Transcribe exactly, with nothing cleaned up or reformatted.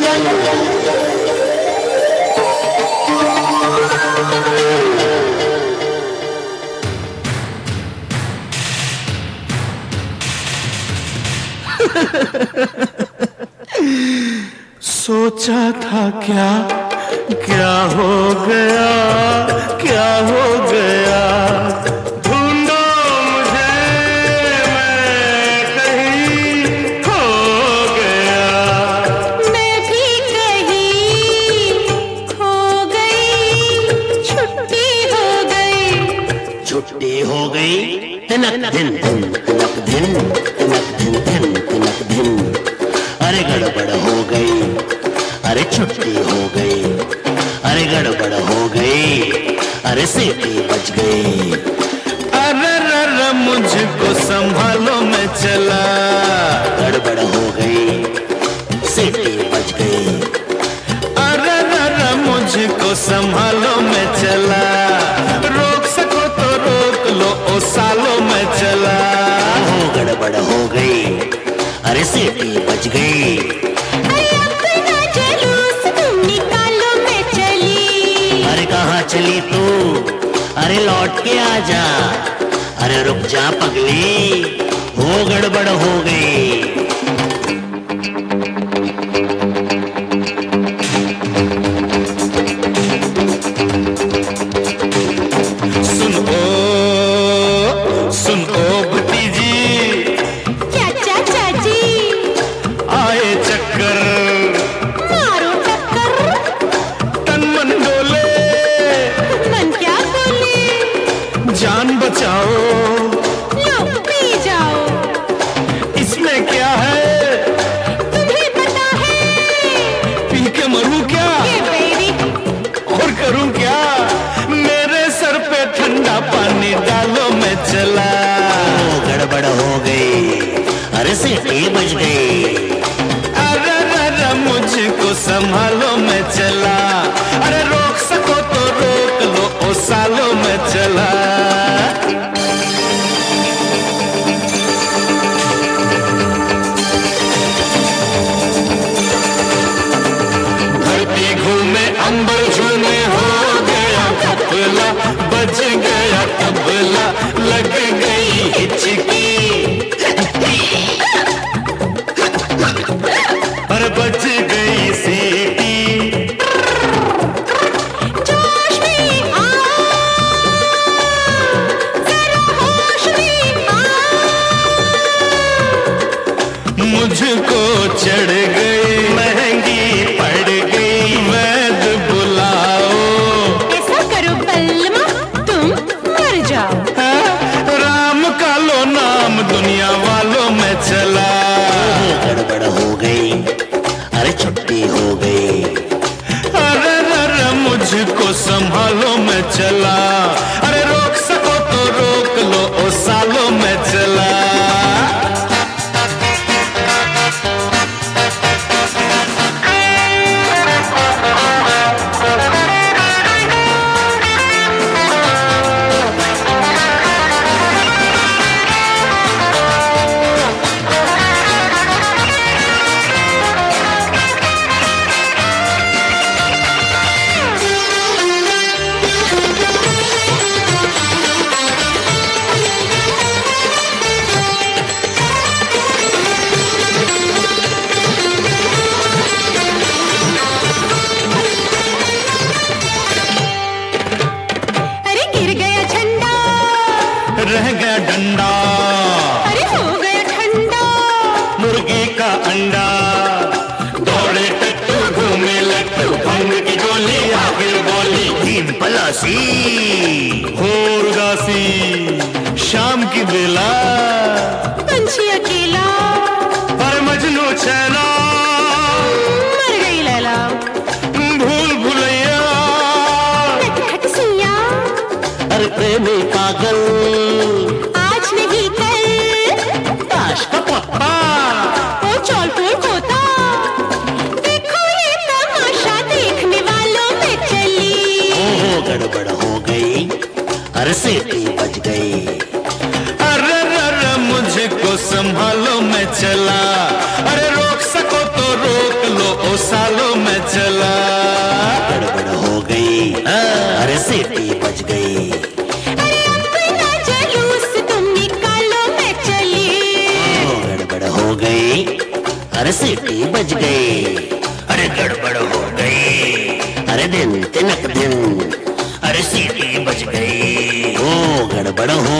सोचा था क्या क्या हो गया, क्या हो गया, ढूंढो मुझे मैं कहीं खो गया। मैं भी कहीं खो गई, छुट्टी हो गई। छुट्टी हो गई तिनक दिन तिनक दिन तिनक दिन दिन तिनक दिन। अरे गड़बड़ हो गई, अरे छुट्टी हो गई, अरे गड़बड़ हो गई, अरे सीटी बच गई। अरे रर मुझको संभालो मैं चला, गड़बड़ हो गई, सीटी बच गई। अरे रर मुझको संभालो मैं चला, रोक सको तो रोक लो ओ सालों में चला। ओ गड़बड़ हो गई, अरे सीटी बच गई। अरे अपना जुलूस तुम निकालो मैं चली। अरे कहाँ चली तू, अरे लौट के आजा, अरे रुक जा पगली, हो गड़बड़ हो गई। सुन ओ सुन ओ भतीजी, क्या चाचा जी आए चक्कर, मारो टक्कर, तन मन डोले, मन क्या बोले, जान बचाओ, लो पी जाओ। इसमें क्या है तुम्हें पता है, पी के मरूं क्या, ये बेबी और करूं क्या, मेरे सर पे ठंडा पानी डालो मैं चला। ओ गड़बड़ हो गई, अरे सीटी बच गई। अरे अरे मुझको संभालो मैं चला, अरे रोक सको तो रोक लो ओ सालों में चला। धरती घूमे अंबर झूमे, हो गया घपला, बज गया तबला, लग गई हिचकी, पर बच गई सीटी। जोश में आओ, जरा होश में आओ। मुझको चढ़ गई, महंगी पड़ गई, वैद बुलाओ। ऐसा करो बल्लमा, तुम मर जाओ। राम का लो नाम दुनिया वालों में चला। ओ गड़बड़ हो गई, अरे छुट्टी हो गई। अरे अरे मुझको संभालो मैं चला, अरे रोक सको तो रोक लो ओ सालों में चला। अरे गिर गया झंडा, रह गया डंडा, अरे हो गया ठंडा। मुर्गी का अंडा, दौड़े टट्टू घूमे लट्टू, भंग की गोली आगे बोली, तीन पलासी, हो उदासी, शाम की बेला, पंछी अकेला, पर मजनू छैला, मर गई लैला, भूल भुलैया, नटखट सिया, अरे प्रेमी पागल, आज नहीं कल, ताश का पप्पा, ओ चौल फूल खोता। देखो ये तमाशा देखने वालों में चली। ओ गड़बड़ हो गई, अरे सीटी बच गई। अरे अरे मुझको संभालो मैं चला, अरे रोक सको तो रोक लो ओ सालों बज गई। अरे अपना जुलूस तुम निकालो मैं चली। ओ गड़बड़ हो गई, अरे सीटी बज गई। अरे गड़बड़ हो गई, अरे दिन तिनक दिन, अरे सीटी बज गई। ओ गड़बड़ हो